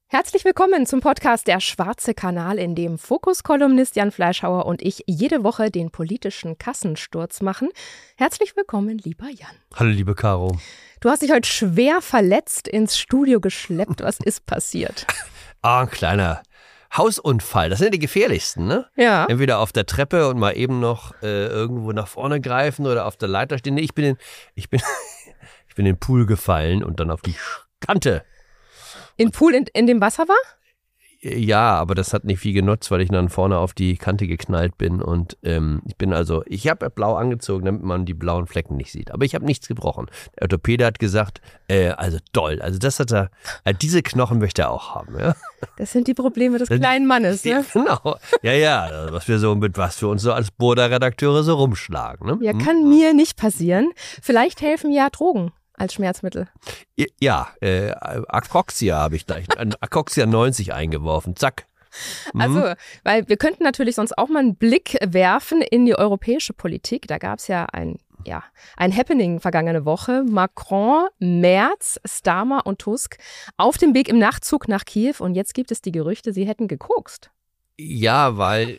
Herzlich willkommen zum Podcast Der Schwarze Kanal, in dem Fokus-Kolumnist Jan Fleischhauer und ich jede Woche den politischen Kassensturz machen. Herzlich willkommen, lieber Jan. Hallo, liebe Caro. Du hast dich heute schwer verletzt ins Studio geschleppt. Was ist passiert? Ein kleiner Hausunfall. Das sind die gefährlichsten, ne? Ja. Entweder auf der Treppe und mal eben noch irgendwo nach vorne greifen oder auf der Leiter stehen. Nee, ich bin in den Pool gefallen und dann auf die Kante. In Pool in dem Wasser war? Ja, aber das hat nicht viel genutzt, weil ich dann vorne auf die Kante geknallt bin und ich habe blau angezogen, damit man die blauen Flecken nicht sieht. Aber ich habe nichts gebrochen. Der Orthopäde hat gesagt, also toll, also das hat er, diese Knochen möchte er auch haben, ja. Das sind die Probleme des kleinen Mannes, ne? Genau, ja, was wir uns so als Boda-Redakteure so rumschlagen, ne? Ja, kann mir nicht passieren. Vielleicht helfen ja Drogen als Schmerzmittel. Ja, Acoxia habe ich gleich, Acoxia 90 eingeworfen, zack. Also, weil wir könnten natürlich sonst auch mal einen Blick werfen in die europäische Politik. Da gab es ja ein Happening vergangene Woche. Macron, Merz, Starmer und Tusk auf dem Weg im Nachtzug nach Kiew. Und jetzt gibt es die Gerüchte, sie hätten gekokst. Ja, weil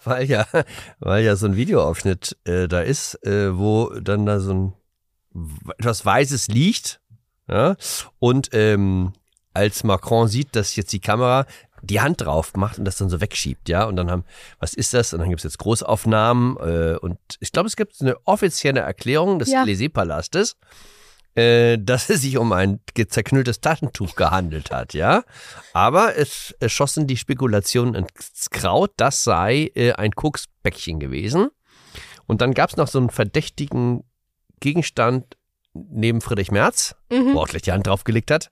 ja so ein Videoausschnitt da ist, wo dann da so ein etwas Weißes liegt, ja, und als Macron sieht, dass jetzt die Kamera die Hand drauf macht und das dann so wegschiebt, ja, und dann was ist das? Und dann gibt es jetzt Großaufnahmen und ich glaube, es gibt eine offizielle Erklärung des Élysée-Palastes, dass es sich um ein zerknülltes Taschentuch gehandelt hat, ja, aber es schossen die Spekulationen ins Kraut, das sei ein Koksbäckchen gewesen und dann gab es noch so einen verdächtigen Gegenstand neben Friedrich Merz, wo auch gleich die Hand draufgelegt hat.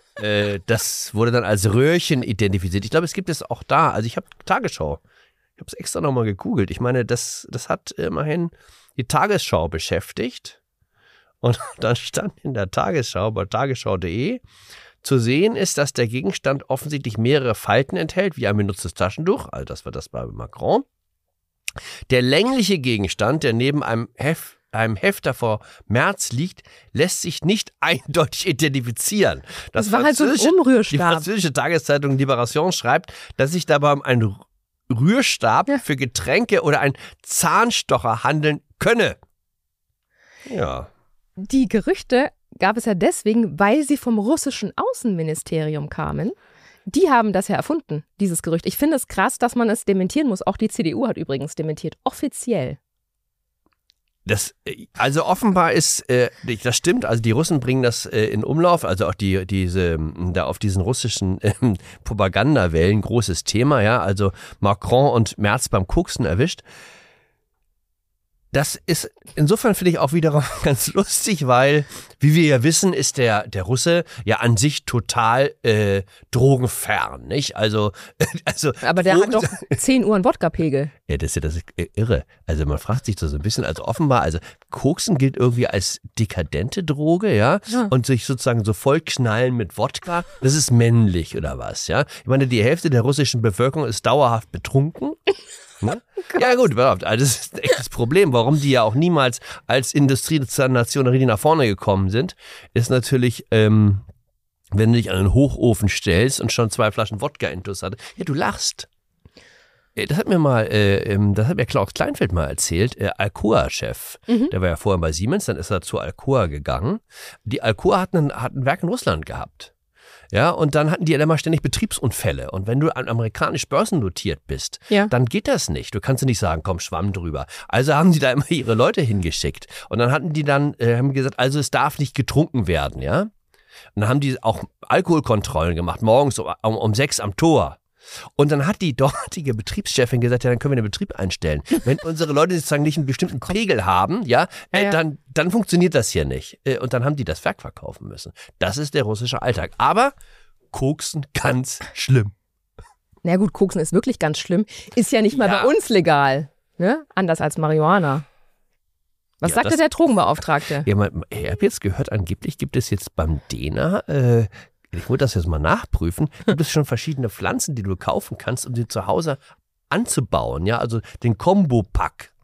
Das wurde dann als Röhrchen identifiziert. Ich glaube, es gibt es auch da. Also ich habe Tagesschau. Ich habe es extra nochmal gegoogelt. Ich meine, das hat immerhin die Tagesschau beschäftigt. Und dann stand in der Tagesschau, bei tagesschau.de, zu sehen ist, dass der Gegenstand offensichtlich mehrere Falten enthält, wie ein benutztes Taschentuch. Also das war das bei Macron. Der längliche Gegenstand, der neben einem Hefter vor Merz liegt, lässt sich nicht eindeutig identifizieren. Das war halt so ein Umrührstab. Die französische Tageszeitung Libération schreibt, dass sich dabei um einen Rührstab für Getränke oder einen Zahnstocher handeln könne. Ja. Die Gerüchte gab es ja deswegen, weil sie vom russischen Außenministerium kamen. Die haben das ja erfunden, dieses Gerücht. Ich finde es krass, dass man es dementieren muss. Auch die CDU hat übrigens dementiert, offiziell. Also offenbar ist, das stimmt, also die Russen bringen das in Umlauf, also auch da auf diesen russischen Propagandawellen großes Thema, ja, also Macron und Merz beim Koksen erwischt. Das ist insofern, finde ich, auch wiederum ganz lustig, weil, wie wir ja wissen, ist der Russe ja an sich total drogenfern, nicht? Also aber der hat doch 10 Uhr einen Wodka-Pegel. Ja, das ist irre. Also man fragt sich so ein bisschen, also offenbar, also Koksen gilt irgendwie als dekadente Droge, ja? Und sich sozusagen so vollknallen mit Wodka, das ist männlich oder was, ja? Ich meine, die Hälfte der russischen Bevölkerung ist dauerhaft betrunken. Ne? Ja gut, überhaupt. Also das ist echt das Problem, warum die ja auch niemals als Industrienation richtig nach vorne gekommen sind, ist natürlich, wenn du dich an einen Hochofen stellst und schon 2 Flaschen Wodka intus hatte. Ja, du lachst. Das hat mir Klaus Kleinfeld mal erzählt, Alcoa-Chef. Der war ja vorher bei Siemens, dann ist er zu Alcoa gegangen. Die Alcoa hat ein Werk in Russland gehabt. Ja, und dann hatten die ja immer ständig Betriebsunfälle. Und wenn du amerikanisch börsennotiert bist, dann geht das nicht. Du kannst nicht sagen, komm, schwamm drüber. Also haben die da immer ihre Leute hingeschickt. Und dann haben gesagt, also es darf nicht getrunken werden, ja. Und dann haben die auch Alkoholkontrollen gemacht, morgens um 6 am Tor. Und dann hat die dortige Betriebschefin gesagt, ja, dann können wir den Betrieb einstellen. Wenn unsere Leute sozusagen nicht einen bestimmten Pegel haben, dann funktioniert das hier nicht. Und dann haben die das Werk verkaufen müssen. Das ist der russische Alltag. Aber Koksen ganz schlimm. Na gut, Koksen ist wirklich ganz schlimm. Ist ja nicht mal bei uns legal. Ne? Anders als Marihuana. Was sagte der Drogenbeauftragte? Ja, ich habe jetzt gehört, angeblich gibt es jetzt beim Dena, ich wollte das jetzt mal nachprüfen, gibt es schon verschiedene Pflanzen, die du kaufen kannst, um sie zu Hause anzubauen. Ja, also den Kombo-Pack.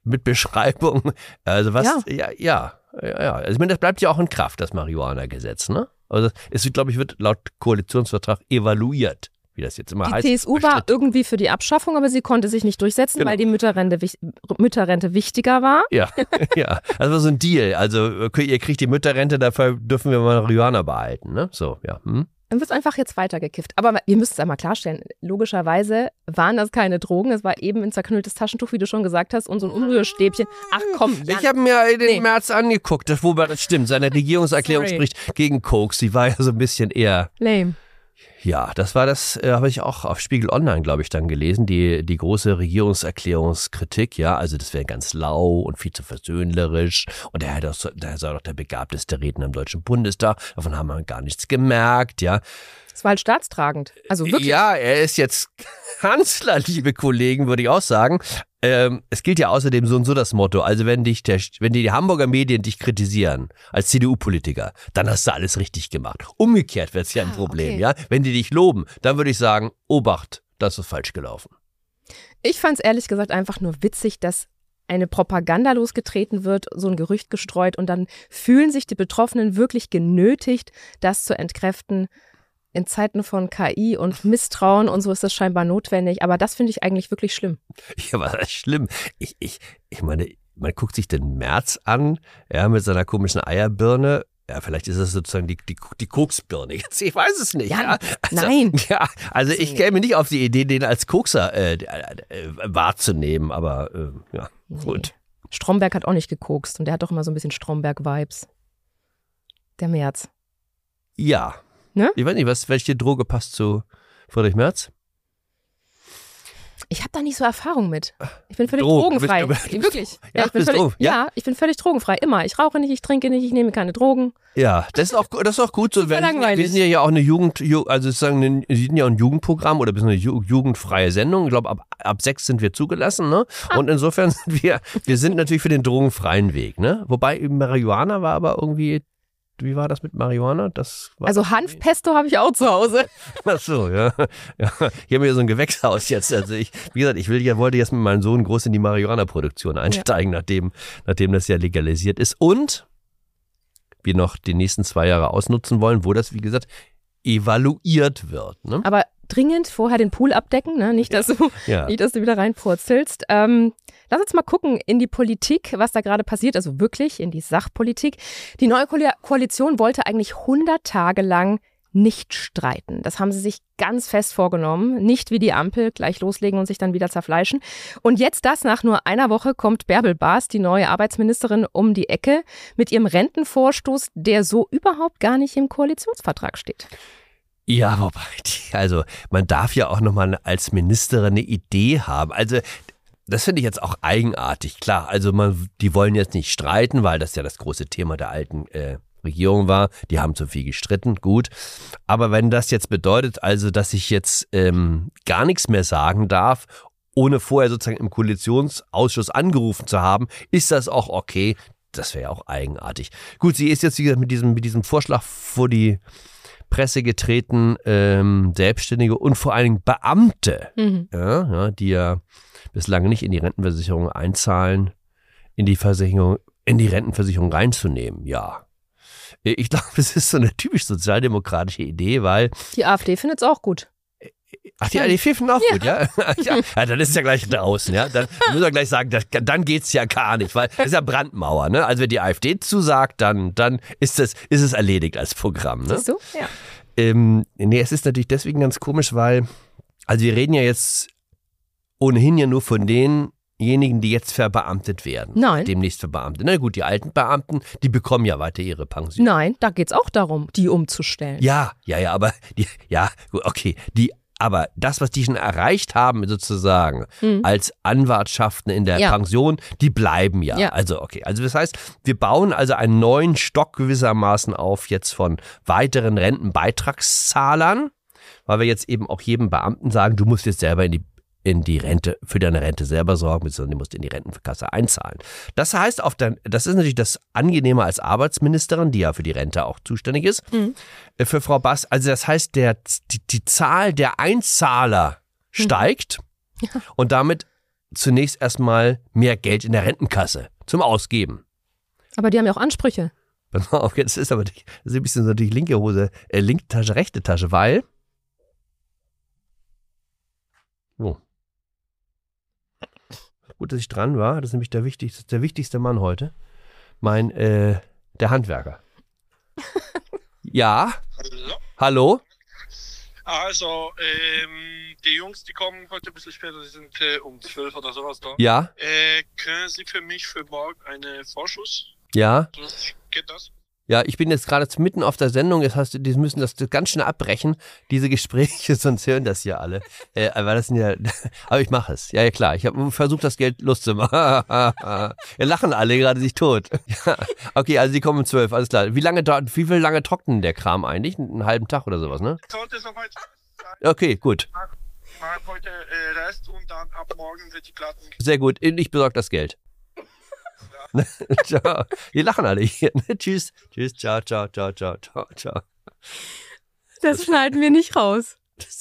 mit Beschreibung. Also was, ja. Also ich meine, das bleibt ja auch in Kraft, das Marihuana-Gesetz, ne? Also es wird, glaube ich, wird laut Koalitionsvertrag evaluiert, wie das jetzt immer heißt. Die CSU war irgendwie für die Abschaffung, aber sie konnte sich nicht durchsetzen, weil die Mütterrente wichtiger war. Ja, ja. Also so ein Deal. Also ihr kriegt die Mütterrente, dafür dürfen wir Marihuana behalten, ne? So, ja. Dann wird es einfach jetzt weitergekifft. Aber wir müssen es einmal klarstellen, logischerweise waren das keine Drogen, es war eben ein zerknülltes Taschentuch, wie du schon gesagt hast, und so ein Umrührstäbchen. Ach komm, Jan. Ich habe mir den Merz angeguckt, wobei das stimmt, seine Regierungserklärung spricht gegen Koks, die war ja so ein bisschen eher... Lame. Ja, das war das, habe ich auch auf Spiegel Online, glaube ich, dann gelesen, die große Regierungserklärungskritik, ja, also das wäre ganz lau und viel zu versöhnlerisch und der sei doch der begabteste Redner im Deutschen Bundestag, davon haben wir gar nichts gemerkt, ja. Das war halt staatstragend, also wirklich. Ja, er ist jetzt Kanzler, liebe Kollegen, würde ich auch sagen. Es gilt ja außerdem so und so das Motto, also wenn die Hamburger Medien dich kritisieren als CDU-Politiker, dann hast du alles richtig gemacht. Umgekehrt wird es ja ein Problem, ja. Wenn die dich loben, dann würde ich sagen, Obacht, das ist falsch gelaufen. Ich fand es ehrlich gesagt einfach nur witzig, dass eine Propaganda losgetreten wird, so ein Gerücht gestreut und dann fühlen sich die Betroffenen wirklich genötigt, das zu entkräften. In Zeiten von KI und Misstrauen und so ist das scheinbar notwendig. Aber das finde ich eigentlich wirklich schlimm. Ja, was ist schlimm? Ich meine, man guckt sich den Merz an, ja, mit seiner komischen Eierbirne. Ja, vielleicht ist das sozusagen die Koksbirne. Jetzt, ich weiß es nicht. Ja, also, nein. Ja, also ich käme nicht auf die Idee, den als Kokser wahrzunehmen. Aber ja, gut. Stromberg hat auch nicht gekokst und der hat doch immer so ein bisschen Stromberg-Vibes. Der Merz. Ja. Ne? Ich weiß nicht, welche Droge passt zu Friedrich Merz? Ich habe da nicht so Erfahrung mit. Ich bin völlig drogenfrei. Wirklich. Ja, ich bin völlig drogenfrei. Immer. Ich rauche nicht, ich trinke nicht, ich nehme keine Drogen. Ja, das ist auch gut so. Wir sind ja auch eine also sozusagen, wir sind ja ein Jugendprogramm oder eine jugendfreie Sendung. Ich glaube, ab 6 sind wir zugelassen, ne? Und insofern sind wir sind natürlich für den drogenfreien Weg, ne? Wobei Marihuana war aber irgendwie. Wie war das mit Marihuana? Also Hanfpesto habe ich auch zu Hause. Ach so, ja. Hier haben wir so ein Gewächshaus jetzt. Also wie gesagt, wollte jetzt mit meinem Sohn groß in die Marihuana-Produktion einsteigen, nachdem das ja legalisiert ist. Und wir noch die nächsten 2 Jahre ausnutzen wollen, wo das, wie gesagt, evaluiert wird. Ne? Aber dringend vorher den Pool abdecken, ne? Nicht, dass du wieder reinpurzelst. Lass uns mal gucken in die Politik, was da gerade passiert, also wirklich in die Sachpolitik. Die neue Koalition wollte eigentlich 100 Tage lang nicht streiten. Das haben sie sich ganz fest vorgenommen. Nicht wie die Ampel, gleich loslegen und sich dann wieder zerfleischen. Und jetzt nach nur einer Woche kommt Bärbel Baas, die neue Arbeitsministerin, um die Ecke mit ihrem Rentenvorstoß, der so überhaupt gar nicht im Koalitionsvertrag steht. Ja, wobei, man darf ja auch nochmal als Ministerin eine Idee haben. Also das finde ich jetzt auch eigenartig. Klar, also die wollen jetzt nicht streiten, weil das ja das große Thema der alten Regierung war. Die haben zu viel gestritten, gut. Aber wenn das jetzt bedeutet, also dass ich jetzt gar nichts mehr sagen darf, ohne vorher sozusagen im Koalitionsausschuss angerufen zu haben, ist das auch okay. Das wäre ja auch eigenartig. Gut, sie ist jetzt wie gesagt, mit diesem Vorschlag vor die Presse getreten, Selbstständige und vor allen Dingen Beamte, die ja bislang nicht in die Rentenversicherung einzahlen, in die Rentenversicherung reinzunehmen, ja. Ich glaube, es ist so eine typisch sozialdemokratische Idee, weil... Die AfD findet es auch gut. Ach, die AfD finden auch gut, ja? Ja, dann ist es ja gleich draußen, ja? Dann müssen wir gleich sagen, dann geht's ja gar nicht, weil das ist ja Brandmauer, ne? Also wenn die AfD zusagt, dann ist es erledigt als Programm, ne? Siehst du? Ja. Nee, es ist natürlich deswegen ganz komisch, weil, also wir reden ja jetzt ohnehin ja nur von denjenigen, die jetzt verbeamtet werden. Nein. Demnächst verbeamtet. Na gut, die alten Beamten, die bekommen ja weiter ihre Pension. Nein, da geht's auch darum, die umzustellen. Ja, aber aber das, was die schon erreicht haben, sozusagen, als Anwartschaften in der Pension, die bleiben ja. Also, okay. Also, das heißt, wir bauen also einen neuen Stock gewissermaßen auf jetzt von weiteren Rentenbeitragszahlern, weil wir jetzt eben auch jedem Beamten sagen, du musst jetzt selber in die Rente, für deine Rente selber sorgen, beziehungsweise du musst in die Rentenkasse einzahlen. Das heißt, das ist natürlich das Angenehme als Arbeitsministerin, die ja für die Rente auch zuständig ist, für Frau Baas. Also das heißt, die Zahl der Einzahler steigt und damit zunächst erstmal mehr Geld in der Rentenkasse zum Ausgeben. Aber die haben ja auch Ansprüche. Pass mal auf, jetzt ist aber das ist ein bisschen natürlich linke Hose, linke Tasche, rechte Tasche, weil gut, dass ich dran war, das ist nämlich der wichtigste Mann heute. Der Handwerker. Ja. Hallo? Also, die Jungs, die kommen heute ein bisschen später, die sind um 12 oder sowas da. Ja. Können Sie für mich für morgen einen Vorschuss? Ja. Geht das? Ja, ich bin jetzt gerade mitten auf der Sendung, die müssen das ganz schnell abbrechen, diese Gespräche, sonst hören das hier alle. Aber ich mache es. Ja, klar, ich habe versucht, das Geld loszumachen. Wir lachen alle gerade sich tot. Ja, okay, also die kommen um 12, alles klar. Wie viel lange trocknen der Kram eigentlich? Einen halben Tag oder sowas, ne? Sollte soweit sein. Okay, gut. Machen heute Rest und dann ab morgen wird die Platten. Sehr gut, ich besorge das Geld. Ciao. Wir lachen alle hier. Tschüss. Tschüss. Ciao, ciao, ciao, ciao, ciao, ciao. Das schneiden wir nicht raus.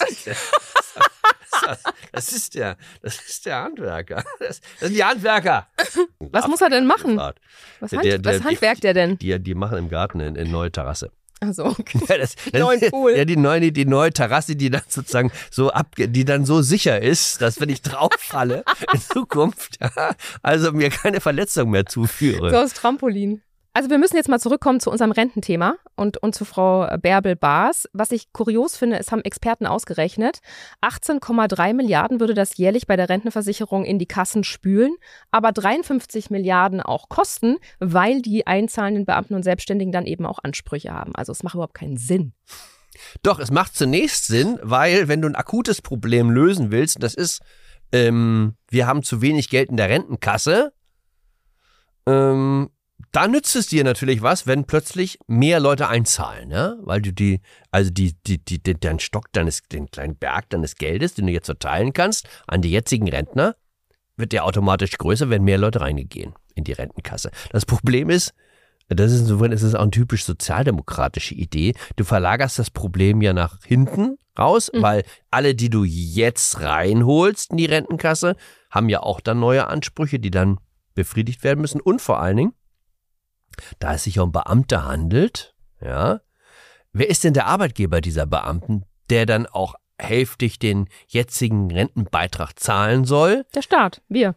Das ist der Handwerker. Das sind die Handwerker. Was muss er denn machen? Was handwerkt der denn? Die machen im Garten eine neue Terrasse. Also okay. Neuen Pool. Ja, die neue Terrasse, die dann sozusagen die dann so sicher ist, dass wenn ich drauf falle in Zukunft, also mir keine Verletzung mehr zuführe. So aus Trampolin. Also wir müssen jetzt mal zurückkommen zu unserem Rententhema und zu Frau Bärbel-Baas. Was ich kurios finde, es haben Experten ausgerechnet, 18,3 Milliarden würde das jährlich bei der Rentenversicherung in die Kassen spülen, aber 53 Milliarden auch kosten, weil die einzahlenden Beamten und Selbstständigen dann eben auch Ansprüche haben. Also es macht überhaupt keinen Sinn. Doch, es macht zunächst Sinn, weil wenn du ein akutes Problem lösen willst, das ist, wir haben zu wenig Geld in der Rentenkasse, da nützt es dir natürlich was, wenn plötzlich mehr Leute einzahlen, ne? Weil du den kleinen Berg deines Geldes, den du jetzt verteilen kannst, an die jetzigen Rentner, wird der automatisch größer, wenn mehr Leute reingehen in die Rentenkasse. Das Problem ist, insofern ist es auch eine typisch sozialdemokratische Idee. Du verlagerst das Problem ja nach hinten raus, weil alle, die du jetzt reinholst in die Rentenkasse, haben ja auch dann neue Ansprüche, die dann befriedigt werden müssen. Und vor allen Dingen, da es sich um Beamte handelt, ja, wer ist denn der Arbeitgeber dieser Beamten, der dann auch hälftig den jetzigen Rentenbeitrag zahlen soll? Der Staat, wir.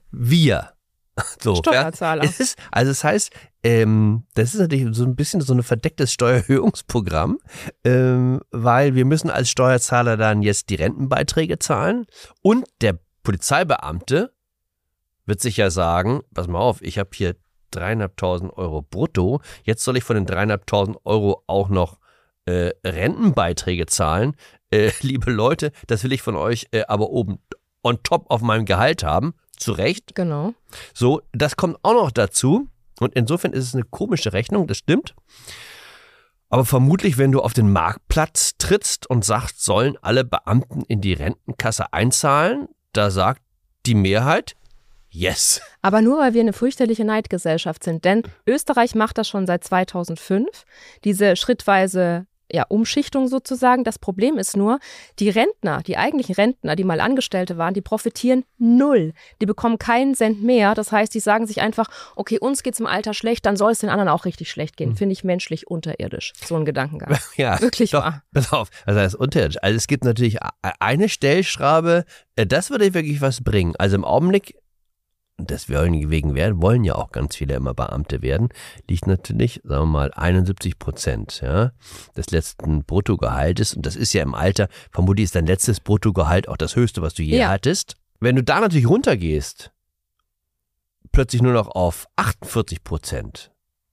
So, Steuerzahler. Ja, das heißt, das ist natürlich so ein bisschen so ein verdecktes Steuererhöhungsprogramm, weil wir müssen als Steuerzahler dann jetzt die Rentenbeiträge zahlen und der Polizeibeamte wird sich ja sagen, pass mal auf, ich habe hier 3.500 Euro brutto, jetzt soll ich von den 3.500 Euro auch noch Rentenbeiträge zahlen. Liebe Leute, das will ich von euch aber oben on top auf meinem Gehalt haben. Zu Recht. Genau. So, das kommt auch noch dazu. Und insofern ist es eine komische Rechnung, das stimmt. Aber vermutlich, wenn du auf den Marktplatz trittst und sagst, sollen alle Beamten in die Rentenkasse einzahlen, da sagt die Mehrheit, yes. Aber nur, weil wir eine fürchterliche Neidgesellschaft sind. Denn Österreich macht das schon seit 2005. Diese schrittweise Umschichtung sozusagen. Das Problem ist nur, die Rentner, die eigentlichen Rentner, die mal Angestellte waren, die profitieren null. Die bekommen keinen Cent mehr. Das heißt, die sagen sich einfach, okay, uns geht's im Alter schlecht, dann soll es den anderen auch richtig schlecht gehen. Finde ich menschlich unterirdisch. So ein Gedankengang. Ja, wirklich doch, wahr. Pass auf, also das ist unterirdisch. Also es gibt natürlich eine Stellschraube, das würde wirklich was bringen. Also im Augenblick, das wollen ja auch ganz viele immer Beamte werden, liegt natürlich, sagen wir mal, 71% des letzten Bruttogehaltes. Und das ist ja im Alter, vermutlich ist dein letztes Bruttogehalt auch das höchste, was du je hattest. Wenn du da natürlich runtergehst, plötzlich nur noch auf 48%,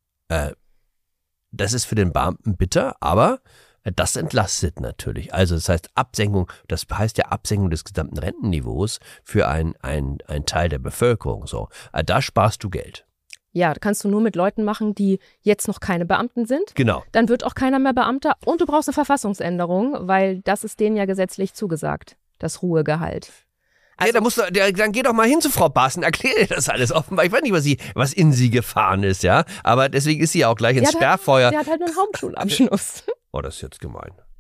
das ist für den Beamten bitter, aber das entlastet natürlich. Also das heißt Absenkung des gesamten Rentenniveaus für einen Teil der Bevölkerung. So, da sparst du Geld. Ja, kannst du nur mit Leuten machen, die jetzt noch keine Beamten sind. Genau. Dann wird auch keiner mehr Beamter und du brauchst eine Verfassungsänderung, weil das ist denen ja gesetzlich zugesagt, das Ruhegehalt. Also, dann geh doch mal hin zu Frau Baas und erkläre dir das alles offenbar. Ich weiß nicht, was in sie gefahren ist, ja. Aber deswegen ist sie ja auch gleich ins Sperrfeuer. Der hat halt nur einen Hauptschulabschluss. Oh, das ist jetzt gemein.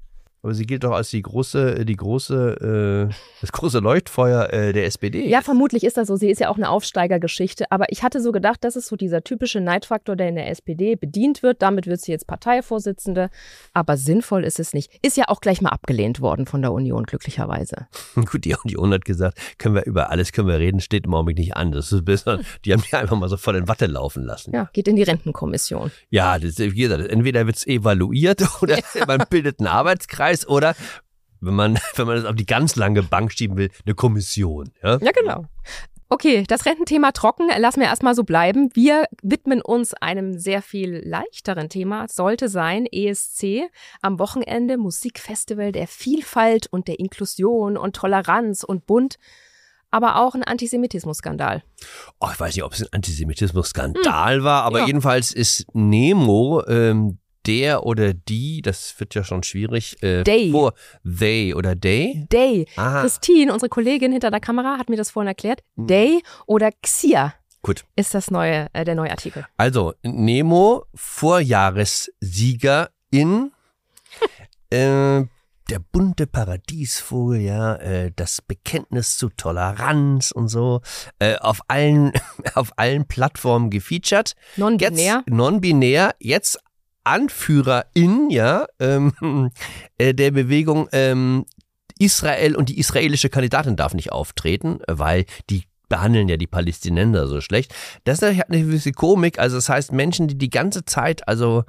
Aber sie gilt doch als das große Leuchtfeuer der SPD. Ja, vermutlich ist das so. Sie ist ja auch eine Aufsteigergeschichte. Aber ich hatte so gedacht, das ist so dieser typische Neidfaktor, der in der SPD bedient wird. Damit wird sie jetzt Parteivorsitzende. Aber sinnvoll ist es nicht. Ist ja auch gleich mal abgelehnt worden von der Union, glücklicherweise. Gut, die Union hat gesagt, über alles können wir reden, steht im Augenblick nicht an. Das ist besser. Die haben die einfach mal so voll in Watte laufen lassen. Ja, geht in die Rentenkommission. Ja, wie gesagt, entweder wird es evaluiert oder man bildet einen Arbeitskreis oder, wenn man das auf die ganz lange Bank schieben will, eine Kommission. Ja, genau. Okay, das Rententhema trocken, lassen wir erstmal so bleiben. Wir widmen uns einem sehr viel leichteren Thema. Es sollte sein ESC am Wochenende, Musikfestival der Vielfalt und der Inklusion und Toleranz und bunt. Aber auch ein Antisemitismus-Skandal. Oh, ich weiß nicht, ob es ein Antisemitismus-Skandal war, aber jedenfalls ist Nemo der oder die, das wird ja schon schwierig. Day. They oder Day? Day. Aha. Christine, unsere Kollegin hinter der Kamera, hat mir das vorhin erklärt. Day oder Xia. Gut. Ist der neue Artikel. Also, Nemo, Vorjahressieger in der bunte Paradiesvogel, ja, das Bekenntnis zu Toleranz und so, auf allen Plattformen gefeatured. Non-binär, jetzt Anführerin, ja, der Bewegung Israel und die israelische Kandidatin darf nicht auftreten, weil die behandeln ja die Palästinenser so schlecht. Das hat eine gewisse Komik, also das heißt Menschen, die ganze Zeit also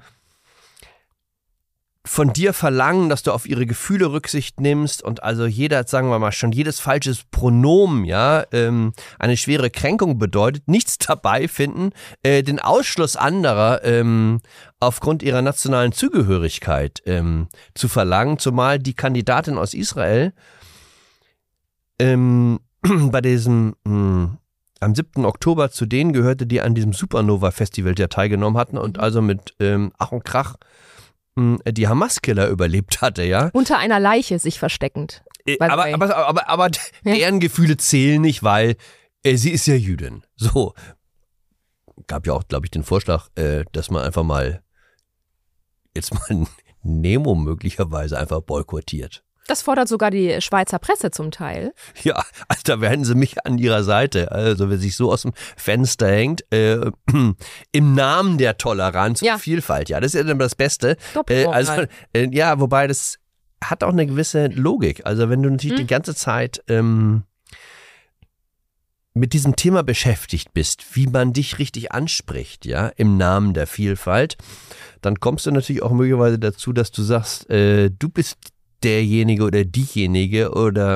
von dir verlangen, dass du auf ihre Gefühle Rücksicht nimmst und also sagen wir mal schon jedes falsches Pronomen, ja, eine schwere Kränkung bedeutet, nichts dabei finden, den Ausschluss anderer aufgrund ihrer nationalen Zugehörigkeit zu verlangen, zumal die Kandidatin aus Israel bei diesem am 7. Oktober zu denen gehörte, die an diesem Supernova-Festival ja teilgenommen hatten und also mit Ach und Krach die Hamas-Killer überlebt hatte, ja. Unter einer Leiche sich versteckend. Aber deren Gefühle zählen nicht, weil sie ist ja Jüdin. So. Gab ja auch, glaube ich, den Vorschlag, dass man einfach mal Nemo möglicherweise einfach boykottiert. Das fordert sogar die Schweizer Presse zum Teil. Ja, also da werden sie mich an ihrer Seite. Also wer sich so aus dem Fenster hängt, im Namen der Toleranz und Vielfalt. Ja, das ist ja dann das Beste. Wobei das hat auch eine gewisse Logik. Also wenn du natürlich die ganze Zeit mit diesem Thema beschäftigt bist, wie man dich richtig anspricht, ja, im Namen der Vielfalt, dann kommst du natürlich auch möglicherweise dazu, dass du sagst, du bist derjenige oder diejenige oder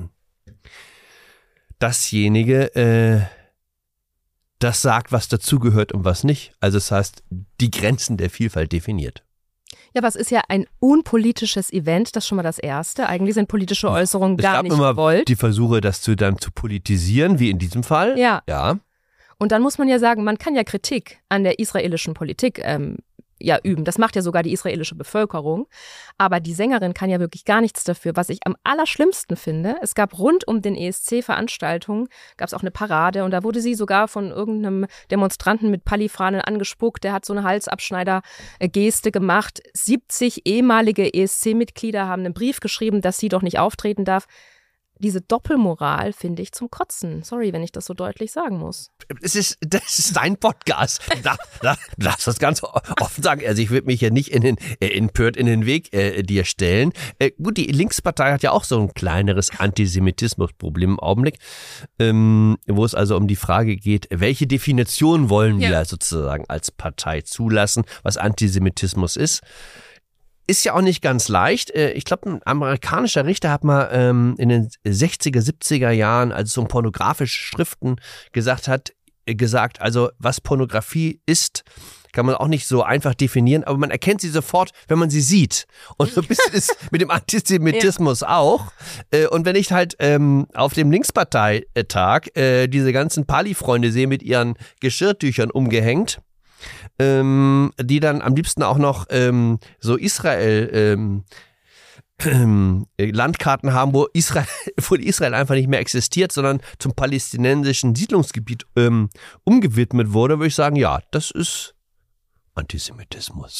dasjenige, das sagt, was dazugehört und was nicht. Also das heißt, die Grenzen der Vielfalt definiert. Ja, aber es ist ja ein unpolitisches Event, das ist schon mal das Erste. Eigentlich sind politische Äußerungen gar nicht gewollt. Es gab immer die Versuche, das dann zu politisieren, wie in diesem Fall. Ja. Ja. Und dann muss man ja sagen, man kann ja Kritik an der israelischen Politik üben. Das macht ja sogar die israelische Bevölkerung. Aber die Sängerin kann ja wirklich gar nichts dafür. Was ich am allerschlimmsten finde, es gab rund um den ESC-Veranstaltungen, gab es auch eine Parade und da wurde sie sogar von irgendeinem Demonstranten mit Pallifahnen angespuckt. Der hat so eine Halsabschneider-Geste gemacht. 70 ehemalige ESC-Mitglieder haben einen Brief geschrieben, dass sie doch nicht auftreten darf. Diese Doppelmoral finde ich zum Kotzen. Sorry, wenn ich das so deutlich sagen muss. Das ist dein Podcast. Du darfst das ganz offen sagen. Also ich würde mich ja nicht empört in den Weg dir stellen. Gut, die Linkspartei hat ja auch so ein kleineres Antisemitismusproblem im Augenblick, wo es also um die Frage geht, welche Definition wollen wir sozusagen als Partei zulassen, was Antisemitismus ist. Ist ja auch nicht ganz leicht. Ich glaube, ein amerikanischer Richter hat mal in den 60er, 70er Jahren, als es um pornografische Schriften gesagt, also was Pornografie ist, kann man auch nicht so einfach definieren, aber man erkennt sie sofort, wenn man sie sieht. Und so ein bisschen ist mit dem Antisemitismus auch. Und wenn ich halt auf dem Linksparteitag diese ganzen Pali-Freunde sehe mit ihren Geschirrtüchern umgehängt, die dann am liebsten auch noch so Israel Landkarten haben, wo Israel einfach nicht mehr existiert, sondern zum palästinensischen Siedlungsgebiet umgewidmet wurde, würde ich sagen, ja, das ist Antisemitismus.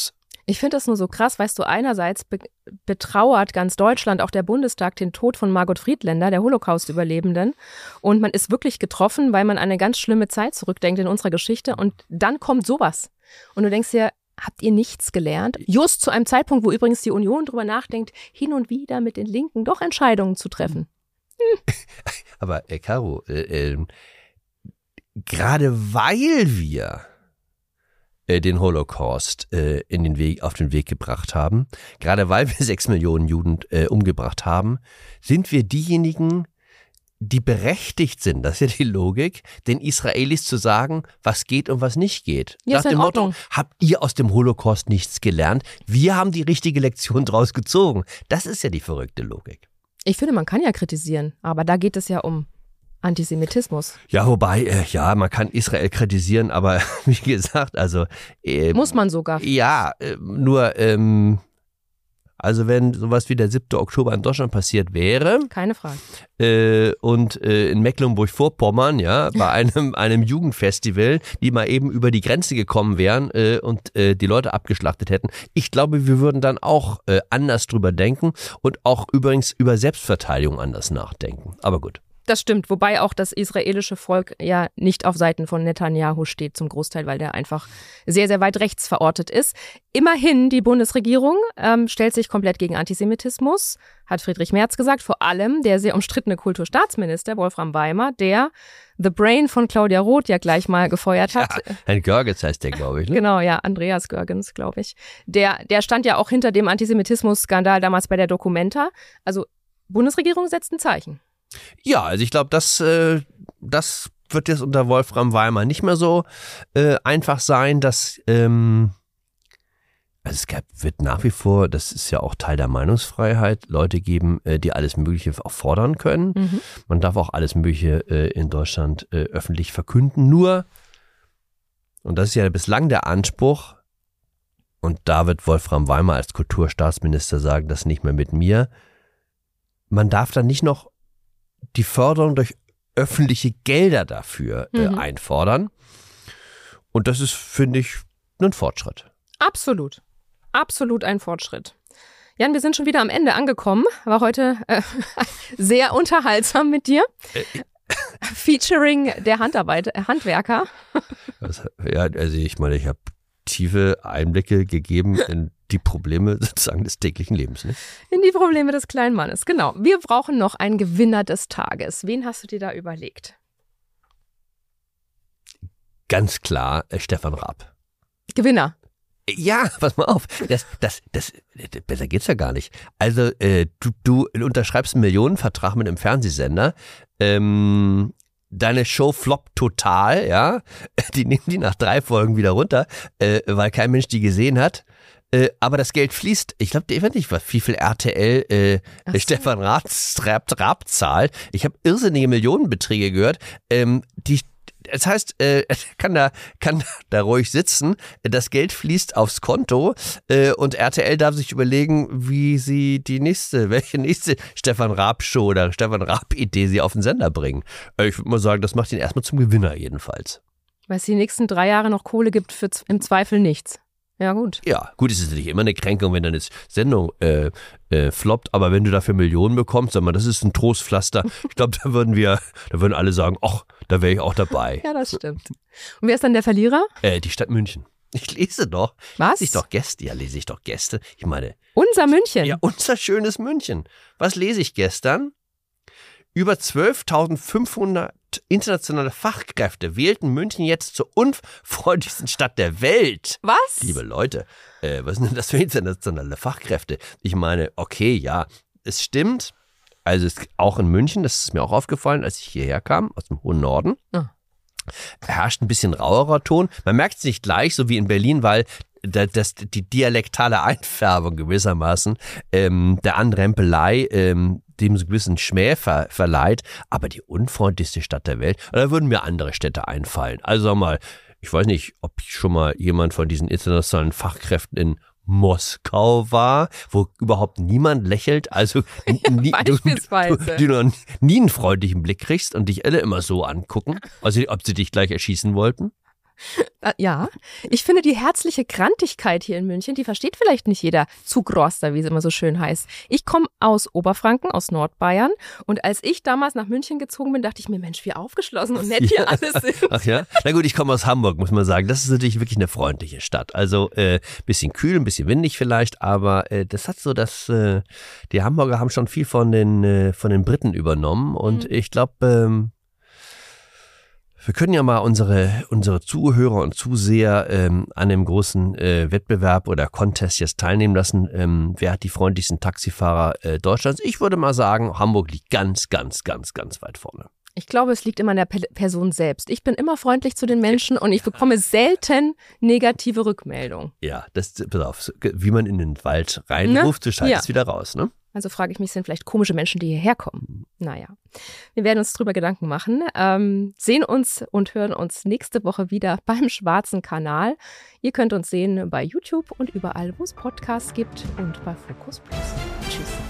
Ich finde das nur so krass, weißt du, einerseits betrauert ganz Deutschland, auch der Bundestag, den Tod von Margot Friedländer, der Holocaust-Überlebenden. Und man ist wirklich getroffen, weil man an eine ganz schlimme Zeit zurückdenkt in unserer Geschichte. Und dann kommt sowas. Und du denkst dir, habt ihr nichts gelernt? Just zu einem Zeitpunkt, wo übrigens die Union drüber nachdenkt, hin und wieder mit den Linken doch Entscheidungen zu treffen. Aber Caro, gerade weil wir den Holocaust auf den Weg gebracht haben, gerade weil wir 6 Millionen Juden umgebracht haben, sind wir diejenigen, die berechtigt sind, das ist ja die Logik, den Israelis zu sagen, was geht und was nicht geht. Ja, nach dem Motto, habt ihr aus dem Holocaust nichts gelernt? Wir haben die richtige Lektion draus gezogen. Das ist ja die verrückte Logik. Ich finde, man kann ja kritisieren, aber da geht es ja um Antisemitismus. Ja, wobei, man kann Israel kritisieren, aber wie gesagt, also muss man sogar. Ja, nur also wenn sowas wie der 7. Oktober in Deutschland passiert wäre. Keine Frage. Und in Mecklenburg-Vorpommern, ja, bei einem Jugendfestival, die mal eben über die Grenze gekommen wären und die Leute abgeschlachtet hätten. Ich glaube, wir würden dann auch anders drüber denken und auch übrigens über Selbstverteidigung anders nachdenken. Aber gut. Das stimmt, wobei auch das israelische Volk ja nicht auf Seiten von Netanyahu steht zum Großteil, weil der einfach sehr, sehr weit rechts verortet ist. Immerhin, die Bundesregierung stellt sich komplett gegen Antisemitismus, hat Friedrich Merz gesagt, vor allem der sehr umstrittene Kulturstaatsminister Wolfram Weimar, der The Brain von Claudia Roth ja gleich mal gefeuert hat. Ja, Herr Görgens heißt der, glaube ich. Ne? Genau, ja, Andreas Görgens, glaube ich. Der stand ja auch hinter dem Antisemitismus-Skandal damals bei der Documenta. Also Bundesregierung setzt ein Zeichen. Ja, also ich glaube, das wird jetzt unter Wolfram Weimar nicht mehr so einfach sein, dass wird nach wie vor, das ist ja auch Teil der Meinungsfreiheit, Leute geben, die alles Mögliche auch fordern können. Mhm. Man darf auch alles Mögliche in Deutschland öffentlich verkünden. Nur, und das ist ja bislang der Anspruch, und da wird Wolfram Weimar als Kulturstaatsminister sagen, das nicht mehr mit mir, man darf dann nicht noch die Förderung durch öffentliche Gelder dafür einfordern. Und das ist, finde ich, ein Fortschritt. Absolut. Absolut ein Fortschritt. Jan, wir sind schon wieder am Ende angekommen. War heute sehr unterhaltsam mit dir. Featuring der Handwerker. Ja, also ich meine, ich habe tiefe Einblicke gegeben in die Probleme sozusagen des täglichen Lebens. Ne? In die Probleme des kleinen Mannes, genau. Wir brauchen noch einen Gewinner des Tages. Wen hast du dir da überlegt? Ganz klar, Stefan Raab. Gewinner. Ja, pass mal auf. Das besser geht's ja gar nicht. Also, du unterschreibst einen Millionenvertrag mit einem Fernsehsender. Deine Show floppt total, ja. Die nehmen die nach 3 Folgen wieder runter, weil kein Mensch die gesehen hat. Aber das Geld fließt. Ich glaube, ich weiß nicht, wie viel RTL Stefan Raab zahlt. Ich habe irrsinnige Millionenbeträge gehört. Das heißt, er kann da ruhig sitzen, das Geld fließt aufs Konto und RTL darf sich überlegen, wie sie welche nächste Stefan Raab-Show oder Stefan Raab-Idee sie auf den Sender bringen. Ich würde mal sagen, das macht ihn erstmal zum Gewinner jedenfalls. Weil es die nächsten 3 Jahre noch Kohle gibt, für im Zweifel nichts. Ja, gut. Ja, gut, es ist natürlich immer eine Kränkung, wenn deine Sendung floppt, aber wenn du dafür Millionen bekommst, sag mal, das ist ein Trostpflaster. Ich glaube, da würden alle sagen, ach, da wäre ich auch dabei. Ja, das stimmt. Und wer ist dann der Verlierer? Die Stadt München. Ich lese doch. Was? Lese ich doch Gäste. Ich meine. Unser München? Ja, unser schönes München. Was lese ich gestern? Über 12.500 internationale Fachkräfte wählten München jetzt zur unfreundlichsten Stadt der Welt. Was? Liebe Leute, was sind denn das für internationale Fachkräfte? Ich meine, okay, ja, es stimmt. Also auch in München, das ist mir auch aufgefallen, als ich hierher kam, aus dem hohen Norden, herrscht ein bisschen rauerer Ton. Man merkt es nicht gleich, so wie in Berlin, weil die dialektale Einfärbung gewissermaßen der Anrempelei dem so einen gewissen Schmäh verleiht, aber die unfreundlichste Stadt der Welt, da würden mir andere Städte einfallen. Also sag mal, ich weiß nicht, ob schon mal jemand von diesen internationalen Fachkräften in Moskau war, wo überhaupt niemand lächelt, also du noch nie einen freundlichen Blick kriegst und dich alle immer so angucken, also ob sie dich gleich erschießen wollten. Ja, ich finde die herzliche Grantigkeit hier in München, die versteht vielleicht nicht jeder Zugroster, wie es immer so schön heißt. Ich komme aus Oberfranken, aus Nordbayern und als ich damals nach München gezogen bin, dachte ich mir, Mensch, wie aufgeschlossen und nett hier alles ist. Ach ja? Na gut, ich komme aus Hamburg, muss man sagen. Das ist natürlich wirklich eine freundliche Stadt. Also bisschen kühl, ein bisschen windig vielleicht, aber das hat so die Hamburger haben schon viel von den Briten übernommen und ich glaube, wir können ja mal unsere Zuhörer und Zuseher an dem großen Wettbewerb oder Contest jetzt teilnehmen lassen. Wer hat die freundlichsten Taxifahrer Deutschlands? Ich würde mal sagen, Hamburg liegt ganz, ganz, ganz, ganz weit vorne. Ich glaube, es liegt immer an der Person selbst. Ich bin immer freundlich zu den Menschen und ich bekomme selten negative Rückmeldungen. Ja, pass auf, wie man in den Wald reinruft, du schaltest wieder raus, ne? Also frage ich mich, sind vielleicht komische Menschen, die hierher kommen? Naja, wir werden uns drüber Gedanken machen, sehen uns und hören uns nächste Woche wieder beim Schwarzen Kanal. Ihr könnt uns sehen bei YouTube und überall, wo es Podcasts gibt und bei Focus Plus. Tschüss.